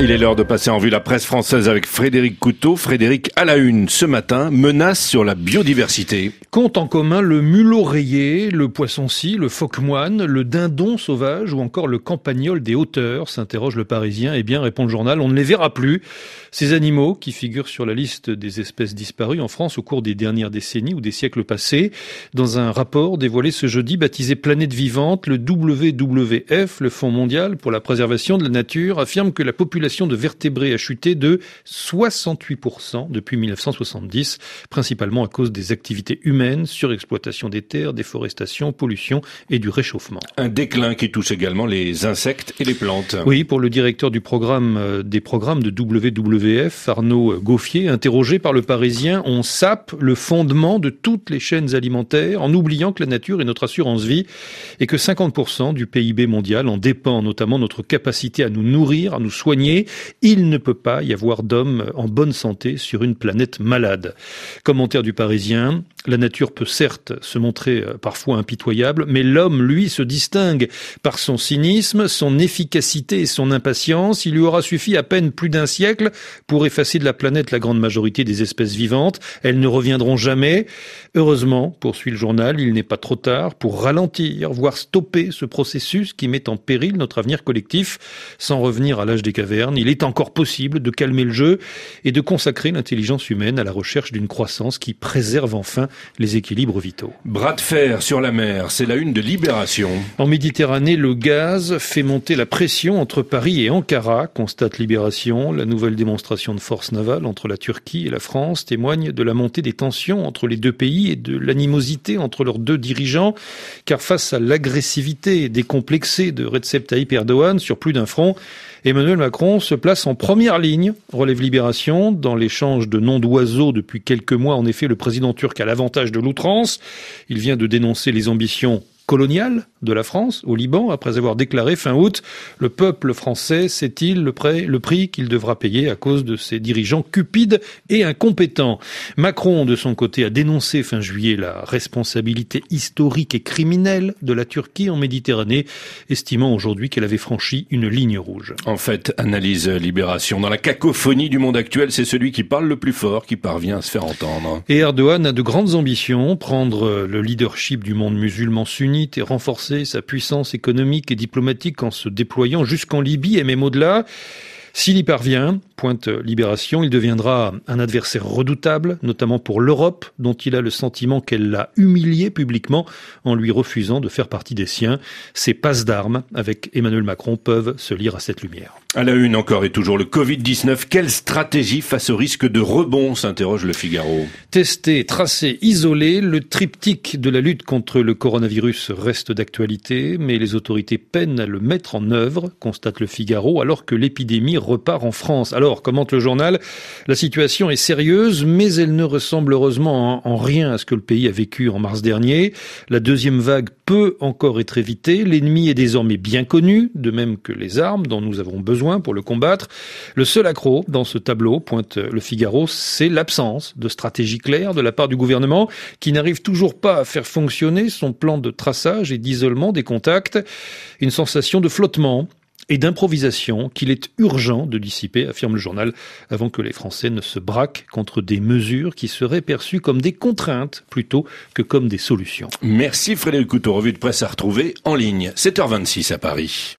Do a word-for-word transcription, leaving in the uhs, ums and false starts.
Il est l'heure de passer en vue la presse française avec Frédéric Couteau. Frédéric, à la une ce matin, menace sur la biodiversité. Compte en commun le mulot rayé, le poisson-scie, le phoque-moine, le dindon sauvage ou encore le campagnol des hauteurs, s'interroge le Parisien. Eh bien, répond le journal, on ne les verra plus. Ces animaux qui figurent sur la liste des espèces disparues en France au cours des dernières décennies ou des siècles passés. Dans un rapport dévoilé ce jeudi baptisé Planète Vivante, le W W F, le Fonds mondial pour la préservation de la nature, affirme que la population de vertébrés a chuté de soixante-huit pour cent depuis mille neuf cent soixante-dix, principalement à cause des activités humaines, surexploitation des terres, déforestation, pollution et du réchauffement. Un déclin qui touche également les insectes et les plantes. Oui, pour le directeur du programme euh, des programmes de W W F, Arnaud Gauffier, interrogé par le Parisien, on sape le fondement de toutes les chaînes alimentaires en oubliant que la nature est notre assurance vie et que cinquante pour cent du P I B mondial en dépend, notamment notre capacité à nous nourrir, à nous soigner. Il ne peut pas y avoir d'hommes en bonne santé sur une planète malade. Commentaire du Parisien, la nature peut certes se montrer parfois impitoyable, mais l'homme, lui, se distingue par son cynisme, son efficacité et son impatience. Il lui aura suffi à peine plus d'un siècle pour effacer de la planète la grande majorité des espèces vivantes. Elles ne reviendront jamais. Heureusement, poursuit le journal, il n'est pas trop tard pour ralentir, voire stopper ce processus qui met en péril notre avenir collectif. Sans revenir à l'âge des cavernes, il est encore possible de calmer le jeu et de consacrer l'intelligence humaine à la recherche d'une croissance qui préserve enfin les équilibres vitaux. Bras de fer sur la mer, c'est la une de Libération. En Méditerranée, le gaz fait monter la pression entre Paris et Ankara, constate Libération. La nouvelle démonstration de force navale entre la Turquie et la France témoigne de la montée des tensions entre les deux pays et de l'animosité entre leurs deux dirigeants, car face à l'agressivité décomplexée de Recep Tayyip Erdogan sur plus d'un front, Emmanuel Macron se place en première ligne, relève Libération. Dans l'échange de noms d'oiseaux depuis quelques mois, en effet, le président turc a l'avantage de l'outrance. Il vient de dénoncer les ambitions coloniale de la France au Liban, après avoir déclaré fin août « Le peuple français sait-il le, prêt, le prix qu'il devra payer à cause de ses dirigeants cupides et incompétents ?» Macron, de son côté, a dénoncé fin juillet la responsabilité historique et criminelle de la Turquie en Méditerranée, estimant aujourd'hui qu'elle avait franchi une ligne rouge. En fait, analyse Libération, dans la cacophonie du monde actuel, c'est celui qui parle le plus fort qui parvient à se faire entendre. Et Erdogan a de grandes ambitions, prendre le leadership du monde musulman sunnite et renforcer sa puissance économique et diplomatique en se déployant jusqu'en Libye et même au-delà. S'il y parvient, pointe Libération, il deviendra un adversaire redoutable, notamment pour l'Europe, dont il a le sentiment qu'elle l'a humilié publiquement en lui refusant de faire partie des siens. Ses passes d'armes avec Emmanuel Macron peuvent se lire à cette lumière. À la une encore et toujours le covid dix-neuf. Quelle stratégie face au risque de rebond, s'interroge le Figaro. Tester, tracer, isoler, le triptyque de la lutte contre le coronavirus reste d'actualité, mais les autorités peinent à le mettre en œuvre, constate le Figaro, alors que l'épidémie repart en France. Alors, commente le journal, la situation est sérieuse, mais elle ne ressemble heureusement en, en rien à ce que le pays a vécu en mars dernier. La deuxième vague peut encore être évitée. L'ennemi est désormais bien connu, de même que les armes dont nous avons besoin pour le combattre. Le seul accroc dans ce tableau, pointe le Figaro, c'est l'absence de stratégie claire de la part du gouvernement qui n'arrive toujours pas à faire fonctionner son plan de traçage et d'isolement des contacts. Une sensation de flottement et d'improvisation qu'il est urgent de dissiper, affirme le journal, avant que les Français ne se braquent contre des mesures qui seraient perçues comme des contraintes plutôt que comme des solutions. Merci Frédéric Couteau, revue de presse à retrouver en ligne, sept heures vingt-six à Paris.